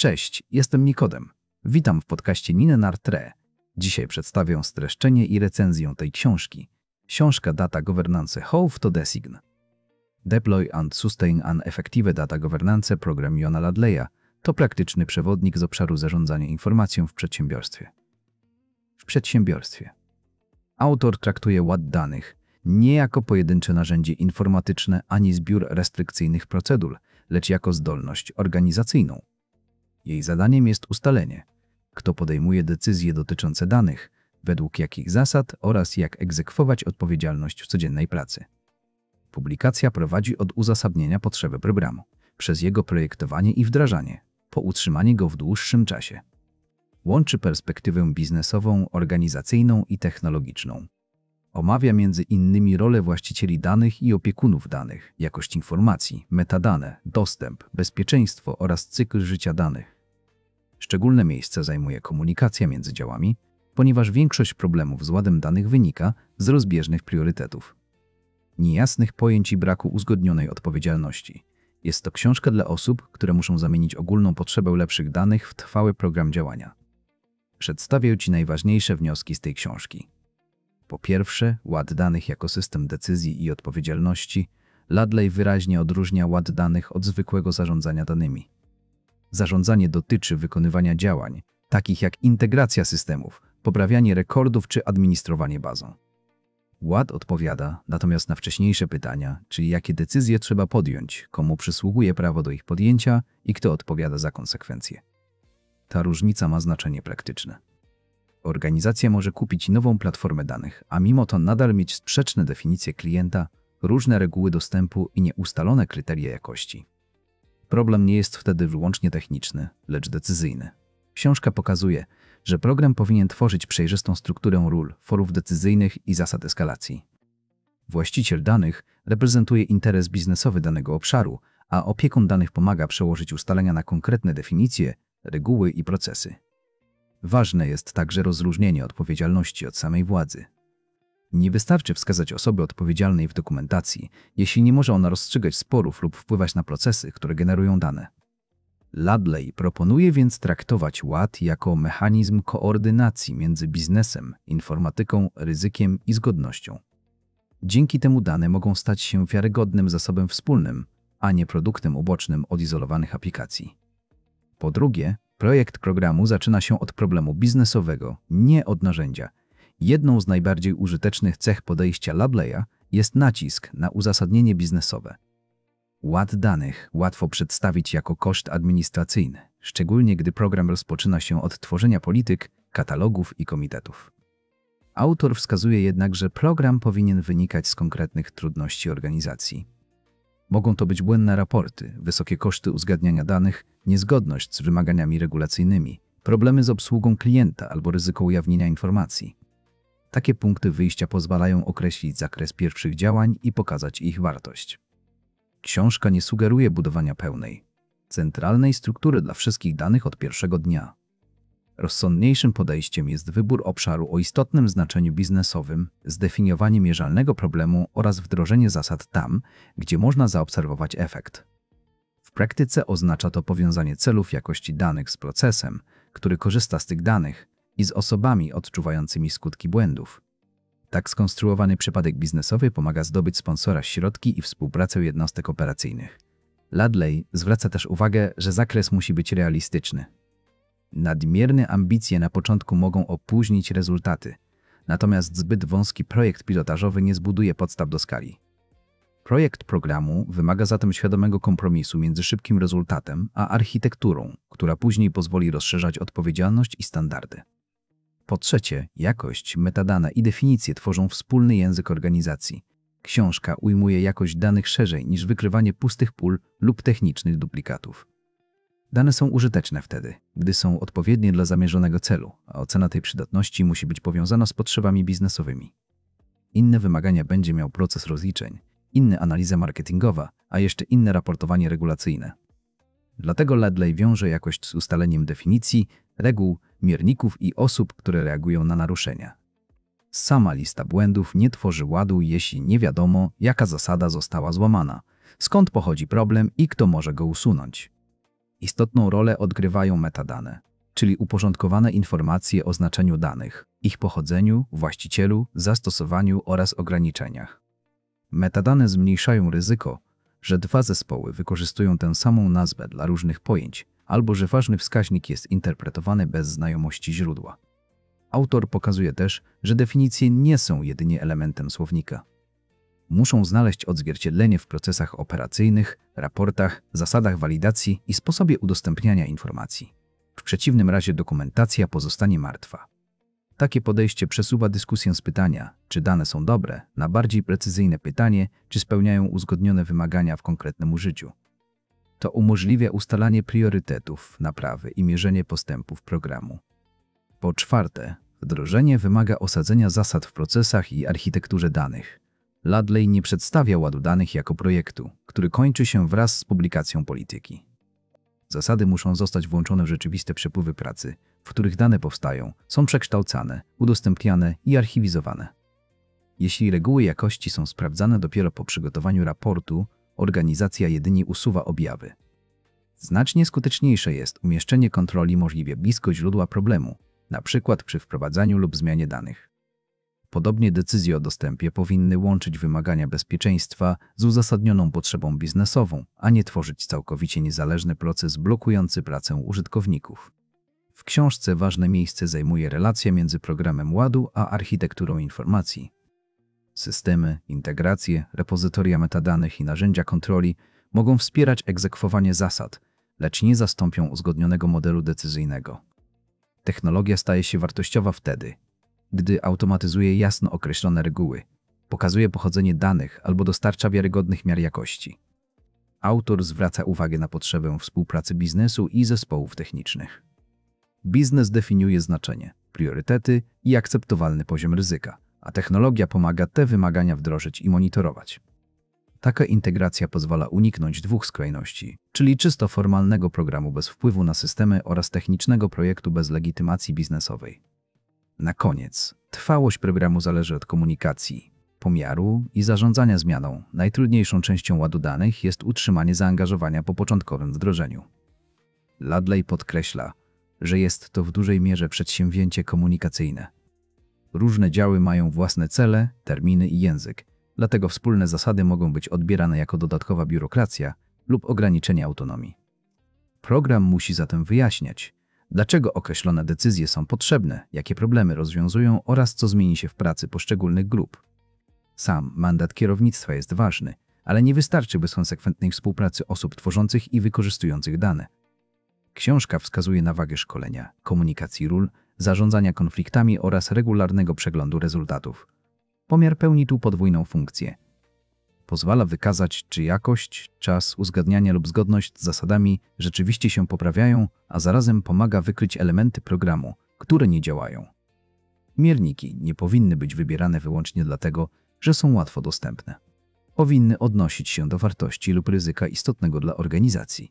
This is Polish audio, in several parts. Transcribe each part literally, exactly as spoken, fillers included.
Cześć, jestem Nikodem. Witam w podcaście Ninenartre. Dzisiaj przedstawię streszczenie i recenzję tej książki. Książka Data Governance How to Design. Deploy and Sustain an Effective Data Governance Program Johna Ladleya to praktyczny przewodnik z obszaru zarządzania informacją w przedsiębiorstwie. W przedsiębiorstwie. Autor traktuje ład danych nie jako pojedyncze narzędzie informatyczne ani zbiór restrykcyjnych procedur, lecz jako zdolność organizacyjną. Jej zadaniem jest ustalenie, kto podejmuje decyzje dotyczące danych, według jakich zasad oraz jak egzekwować odpowiedzialność w codziennej pracy. Publikacja prowadzi od uzasadnienia potrzeby programu, przez jego projektowanie i wdrażanie, po utrzymanie go w dłuższym czasie. Łączy perspektywę biznesową, organizacyjną i technologiczną. Omawia między innymi rolę właścicieli danych i opiekunów danych, jakość informacji, metadane, dostęp, bezpieczeństwo oraz cykl życia danych. Szczególne miejsce zajmuje komunikacja między działami, ponieważ większość problemów z ładem danych wynika z rozbieżnych priorytetów, niejasnych pojęć i braku uzgodnionej odpowiedzialności. Jest to książka dla osób, które muszą zamienić ogólną potrzebę lepszych danych w trwały program działania. Przedstawię Ci najważniejsze wnioski z tej książki. Po pierwsze, ład danych jako system decyzji i odpowiedzialności. Ladley wyraźnie odróżnia ład danych od zwykłego zarządzania danymi. Zarządzanie dotyczy wykonywania działań, takich jak integracja systemów, poprawianie rekordów czy administrowanie bazą. Ład odpowiada natomiast na wcześniejsze pytania, czyli jakie decyzje trzeba podjąć, komu przysługuje prawo do ich podjęcia i kto odpowiada za konsekwencje. Ta różnica ma znaczenie praktyczne. Organizacja może kupić nową platformę danych, a mimo to nadal mieć sprzeczne definicje klienta, różne reguły dostępu i nieustalone kryteria jakości. Problem nie jest wtedy wyłącznie techniczny, lecz decyzyjny. Książka pokazuje, że program powinien tworzyć przejrzystą strukturę ról, forów decyzyjnych i zasad eskalacji. Właściciel danych reprezentuje interes biznesowy danego obszaru, a opiekun danych pomaga przełożyć ustalenia na konkretne definicje, reguły i procesy. Ważne jest także rozróżnienie odpowiedzialności od samej władzy. Nie wystarczy wskazać osoby odpowiedzialnej w dokumentacji, jeśli nie może ona rozstrzygać sporów lub wpływać na procesy, które generują dane. Ladley proponuje więc traktować ład jako mechanizm koordynacji między biznesem, informatyką, ryzykiem i zgodnością. Dzięki temu dane mogą stać się wiarygodnym zasobem wspólnym, a nie produktem ubocznym odizolowanych aplikacji. Po drugie, projekt programu zaczyna się od problemu biznesowego, nie od narzędzia. Jedną z najbardziej użytecznych cech podejścia Ladleya jest nacisk na uzasadnienie biznesowe. Ład danych łatwo przedstawić jako koszt administracyjny, szczególnie gdy program rozpoczyna się od tworzenia polityk, katalogów i komitetów. Autor wskazuje jednak, że program powinien wynikać z konkretnych trudności organizacji. Mogą to być błędne raporty, wysokie koszty uzgadniania danych, niezgodność z wymaganiami regulacyjnymi, problemy z obsługą klienta albo ryzyko ujawnienia informacji. Takie punkty wyjścia pozwalają określić zakres pierwszych działań i pokazać ich wartość. Książka nie sugeruje budowania pełnej, centralnej struktury dla wszystkich danych od pierwszego dnia. Rozsądniejszym podejściem jest wybór obszaru o istotnym znaczeniu biznesowym, zdefiniowanie mierzalnego problemu oraz wdrożenie zasad tam, gdzie można zaobserwować efekt. W praktyce oznacza to powiązanie celów jakości danych z procesem, który korzysta z tych danych, i z osobami odczuwającymi skutki błędów. Tak skonstruowany przypadek biznesowy pomaga zdobyć sponsora środki i współpracę jednostek operacyjnych. Ladley zwraca też uwagę, że zakres musi być realistyczny. Nadmierne ambicje na początku mogą opóźnić rezultaty, natomiast zbyt wąski projekt pilotażowy nie zbuduje podstaw do skali. Projekt programu wymaga zatem świadomego kompromisu między szybkim rezultatem a architekturą, która później pozwoli rozszerzać odpowiedzialność i standardy. Po trzecie, jakość, metadane i definicje tworzą wspólny język organizacji. Książka ujmuje jakość danych szerzej niż wykrywanie pustych pól lub technicznych duplikatów. Dane są użyteczne wtedy, gdy są odpowiednie dla zamierzonego celu, a ocena tej przydatności musi być powiązana z potrzebami biznesowymi. Inne wymagania będzie miał proces rozliczeń, inne analiza marketingowa, a jeszcze inne raportowanie regulacyjne. Dlatego Ladley wiąże jakość z ustaleniem definicji, reguł, mierników i osób, które reagują na naruszenia. Sama lista błędów nie tworzy ładu, jeśli nie wiadomo, jaka zasada została złamana, skąd pochodzi problem i kto może go usunąć. Istotną rolę odgrywają metadane, czyli uporządkowane informacje o znaczeniu danych, ich pochodzeniu, właścicielu, zastosowaniu oraz ograniczeniach. Metadane zmniejszają ryzyko, że dwa zespoły wykorzystują tę samą nazwę dla różnych pojęć, albo że ważny wskaźnik jest interpretowany bez znajomości źródła. Autor pokazuje też, że definicje nie są jedynie elementem słownika. Muszą znaleźć odzwierciedlenie w procesach operacyjnych, raportach, zasadach walidacji i sposobie udostępniania informacji. W przeciwnym razie dokumentacja pozostanie martwa. Takie podejście przesuwa dyskusję z pytania, czy dane są dobre, na bardziej precyzyjne pytanie, czy spełniają uzgodnione wymagania w konkretnym użyciu. To umożliwia ustalanie priorytetów, naprawy i mierzenie postępów programu. Po czwarte, wdrożenie wymaga osadzenia zasad w procesach i architekturze danych. Ladley nie przedstawia ładu danych jako projektu, który kończy się wraz z publikacją polityki. Zasady muszą zostać włączone w rzeczywiste przepływy pracy, w których dane powstają, są przekształcane, udostępniane i archiwizowane. Jeśli reguły jakości są sprawdzane dopiero po przygotowaniu raportu, organizacja jedynie usuwa objawy. Znacznie skuteczniejsze jest umieszczenie kontroli możliwie blisko źródła problemu, na przykład przy wprowadzaniu lub zmianie danych. Podobnie decyzje o dostępie powinny łączyć wymagania bezpieczeństwa z uzasadnioną potrzebą biznesową, a nie tworzyć całkowicie niezależny proces blokujący pracę użytkowników. W książce ważne miejsce zajmuje relacja między programem ładu a architekturą informacji. Systemy, integracje, repozytoria metadanych i narzędzia kontroli mogą wspierać egzekwowanie zasad, lecz nie zastąpią uzgodnionego modelu decyzyjnego. Technologia staje się wartościowa wtedy, gdy automatyzuje jasno określone reguły, pokazuje pochodzenie danych albo dostarcza wiarygodnych miar jakości. Autor zwraca uwagę na potrzebę współpracy biznesu i zespołów technicznych. Biznes definiuje znaczenie, priorytety i akceptowalny poziom ryzyka, a technologia pomaga te wymagania wdrożyć i monitorować. Taka integracja pozwala uniknąć dwóch skrajności, czyli czysto formalnego programu bez wpływu na systemy oraz technicznego projektu bez legitymacji biznesowej. Na koniec, trwałość programu zależy od komunikacji, pomiaru i zarządzania zmianą. Najtrudniejszą częścią ładu danych jest utrzymanie zaangażowania po początkowym wdrożeniu. Ladley podkreśla, że jest to w dużej mierze przedsięwzięcie komunikacyjne. Różne działy mają własne cele, terminy i język, dlatego wspólne zasady mogą być odbierane jako dodatkowa biurokracja lub ograniczenie autonomii. Program musi zatem wyjaśniać, dlaczego określone decyzje są potrzebne, jakie problemy rozwiązują oraz co zmieni się w pracy poszczególnych grup. Sam mandat kierownictwa jest ważny, ale nie wystarczy bez konsekwentnej współpracy osób tworzących i wykorzystujących dane. Książka wskazuje na wagę szkolenia, komunikacji ról, zarządzania konfliktami oraz regularnego przeglądu rezultatów. Pomiar pełni tu podwójną funkcję. Pozwala wykazać, czy jakość, czas, uzgadniania lub zgodność z zasadami rzeczywiście się poprawiają, a zarazem pomaga wykryć elementy programu, które nie działają. Mierniki nie powinny być wybierane wyłącznie dlatego, że są łatwo dostępne. Powinny odnosić się do wartości lub ryzyka istotnego dla organizacji.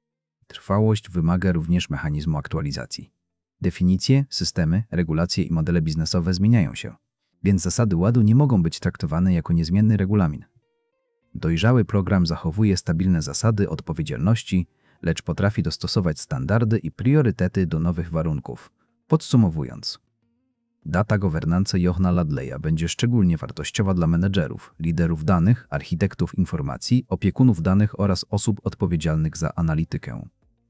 Trwałość wymaga również mechanizmu aktualizacji. Definicje, systemy, regulacje i modele biznesowe zmieniają się, więc zasady ładu nie mogą być traktowane jako niezmienny regulamin. Dojrzały program zachowuje stabilne zasady odpowiedzialności, lecz potrafi dostosować standardy i priorytety do nowych warunków. Podsumowując, data governance Johna Ladleya będzie szczególnie wartościowa dla menedżerów, liderów danych, architektów informacji, opiekunów danych oraz osób odpowiedzialnych za analitykę.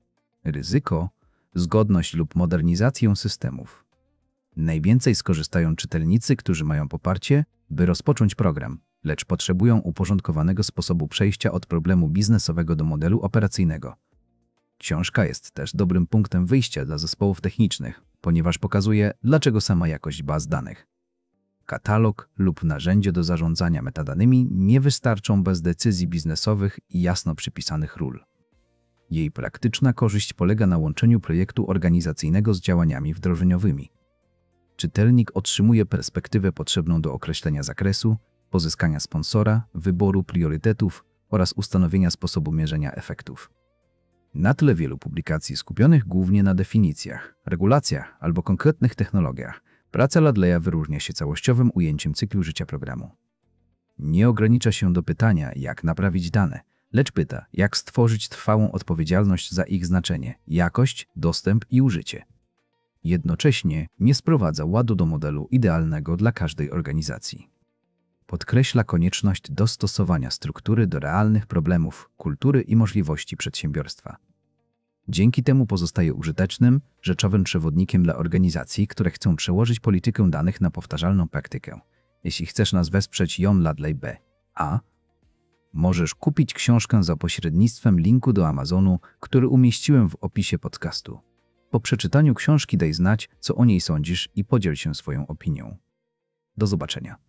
Ryzyko, zgodność lub modernizację systemów. Najwięcej skorzystają czytelnicy, którzy mają poparcie, by rozpocząć program, lecz potrzebują uporządkowanego sposobu przejścia od problemu biznesowego do modelu operacyjnego. Książka jest też dobrym punktem wyjścia dla zespołów technicznych, ponieważ pokazuje, dlaczego sama jakość baz danych, katalog lub narzędzie do zarządzania metadanymi nie wystarczą bez decyzji biznesowych i jasno przypisanych ról. Jej praktyczna korzyść polega na łączeniu projektu organizacyjnego z działaniami wdrożeniowymi. Czytelnik otrzymuje perspektywę potrzebną do określenia zakresu, pozyskania sponsora, wyboru priorytetów oraz ustanowienia sposobu mierzenia efektów. Na tle wielu publikacji skupionych głównie na definicjach, regulacjach albo konkretnych technologiach, praca Ladleya wyróżnia się całościowym ujęciem cyklu życia programu. Nie ogranicza się do pytania, jak naprawić dane, lecz pyta, jak stworzyć trwałą odpowiedzialność za ich znaczenie, jakość, dostęp i użycie. Jednocześnie nie sprowadza ładu do modelu idealnego dla każdej organizacji. Podkreśla konieczność dostosowania struktury do realnych problemów, kultury i możliwości przedsiębiorstwa. Dzięki temu pozostaje użytecznym, rzeczowym przewodnikiem dla organizacji, które chcą przełożyć politykę danych na powtarzalną praktykę. Jeśli chcesz nas wesprzeć John Ladley B A, możesz kupić książkę za pośrednictwem linku do Amazonu, który umieściłem w opisie podcastu. Po przeczytaniu książki daj znać, co o niej sądzisz i podziel się swoją opinią. Do zobaczenia.